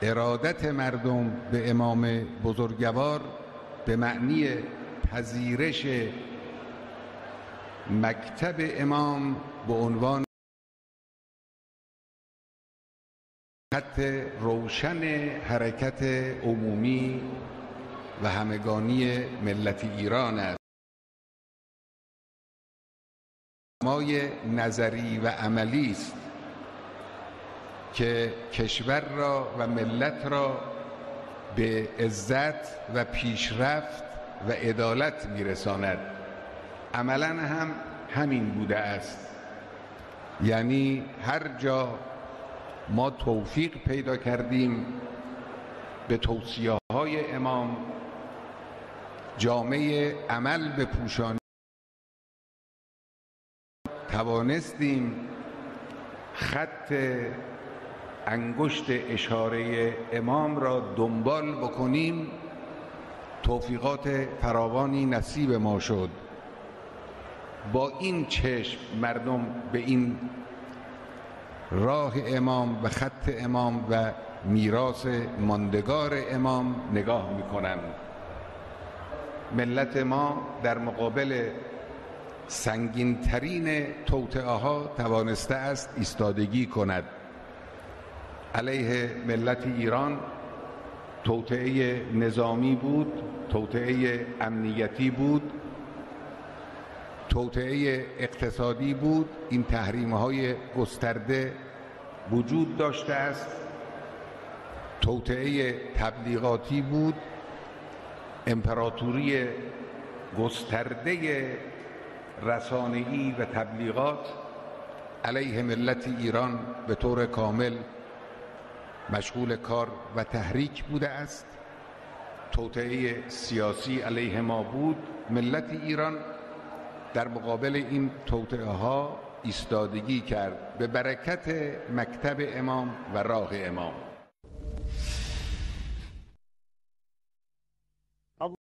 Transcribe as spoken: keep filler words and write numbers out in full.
ارادت مردم به امام بزرگوار به معنی پذیرش مکتب امام به عنوان خط روشن حرکت عمومی و همگانی ملت ایران است. مای نظری و عملی است که کشور را و ملت را به عزت و پیشرفت و عدالت میرساند. عملاً هم همین بوده است. یعنی هر جا ما توفیق پیدا کردیم به توصیه‌های امام جامعه عمل بپوشانیم، توانستیم خط انگشت اشاره امام را دنبال بکنیم، توفیقات فراوانی نصیب ما شد. با این چشم مردم به این راه امام و خط امام و میراث ماندگار امام نگاه میکنند. ملت ما در مقابل سنگین ترین توطئه ها توانسته است ایستادگی کند. علیه ملت ایران توطئه نظامی بود، توطئه امنیتی بود، توطئه اقتصادی بود. این تحریم‌های گسترده وجود داشته است. توطئه تبلیغاتی بود، امپراتوری گسترده رسانه‌ای و تبلیغات علیه ملت ایران به طور کامل مشغول کار و تحریک بوده است. توطئه سیاسی علیه ما بود. ملت ایران در مقابل این توطئه ها ایستادگی کرد به برکت مکتب امام و راه امام.